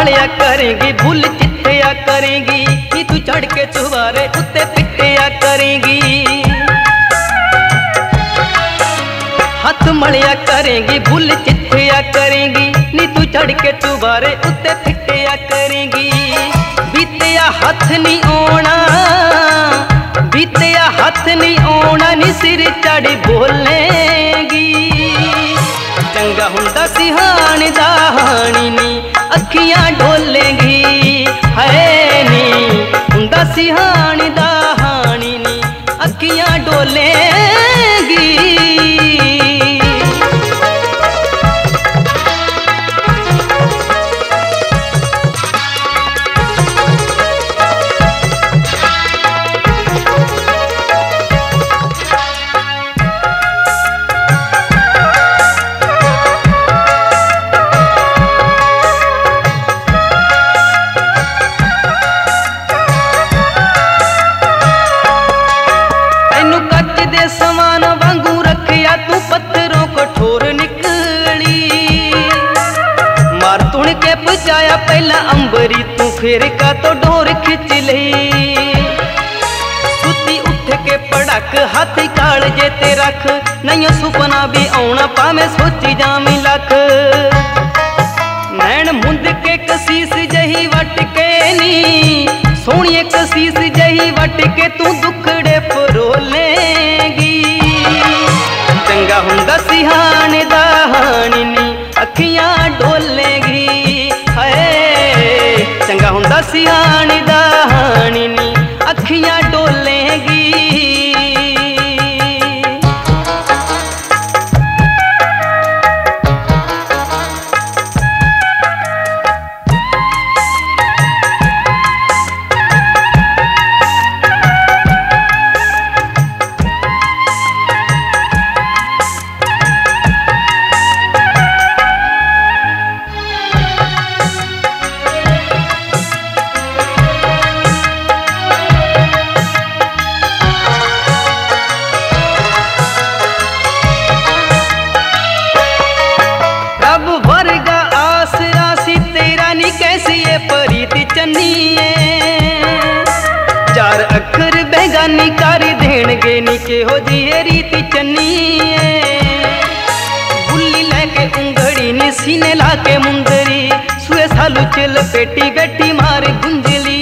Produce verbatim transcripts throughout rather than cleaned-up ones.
मलिया करेंगी भूल चिट्ठिया करेंगी नी तू चढ़ के चुबारे उत्ते पिटिया करेंगी। हाथ मलिया करेंगी भूल चिट्ठिया करेंगी नी तू चढ़ के चुबारे उत्ते पिटिया करेंगी। बीतिया हाथ नहीं आना बीतिया हाथ नहीं आना नी सिर चढ़ बोलेंगी। चंगा हुंदा सिहान दा हानी नी अखियां डोलेंगी है नी हुंदा सिहान दा हानी नी अखियां डोलेंगी। समान वांगू रखिया तू पत्थरों को ठोर निकली मार तुण के पचाया पहला अंबरी तू फिर का तो डोर खिंच ली। सुती उठ के पड़क हाथ काल जे ते रख नहीं सुपना भी आना पावे सोची जामी लख। नैन मुंद के कसीस जही वट के नी सोनिए कसीस जही वट के तू दुखड़े फरोलेंगी। चंगा हुंदा सिहान दा हानी नी अखियां डोलेंगी है चंगा हुंदा सिहान दा हानी नी अखियां डोलेंगी। चार अखर बेगानी कर देणगे नी के हो जी रीति चन्नी। बुल्ली लेके उंगड़ी नी सीने लाके मुंदरी सुए सालू चल पेटी बैठी मार गुंजली।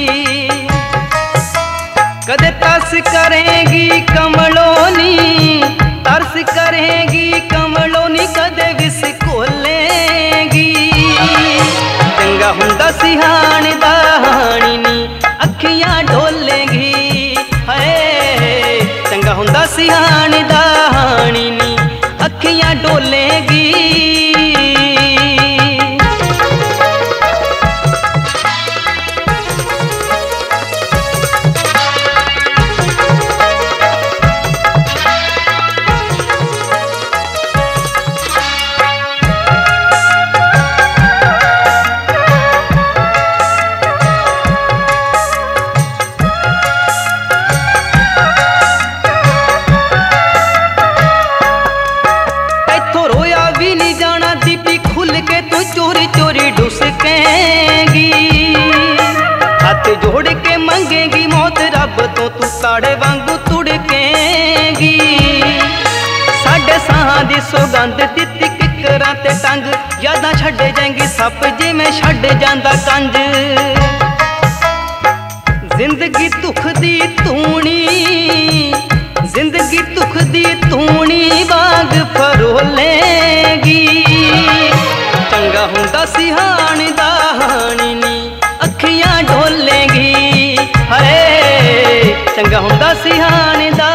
कदे तरस करेंगी कमलोनी तरस करेंगी कमलोनी कदे विस कोलेंगी। चंगा हुंदा सिहान दा हानी नी अखियां डोलेंगी है चंगा हुंदा सिहान दा हानी नी अखियां डोलेंगी। चोरी चोरी ढुसकेंगी हाथ जोड़ के मंगेगी मौत रब तो तू काड़े वांगू तुड़केंगी। साढ़े साहां दी सौगंध दित्ती किकरां ते टंग यादां छड्ड जाएंगी सप जिवें छड्ड जांदा कंज। जिंदगी दुख दी तूणी जिंदगी दुख दी तूणी वांग फरोलेंगी। चंगा हुंदा सिहान दा हानी नी अखियां डोलेंगी है चंगा हुंदा सिहान दा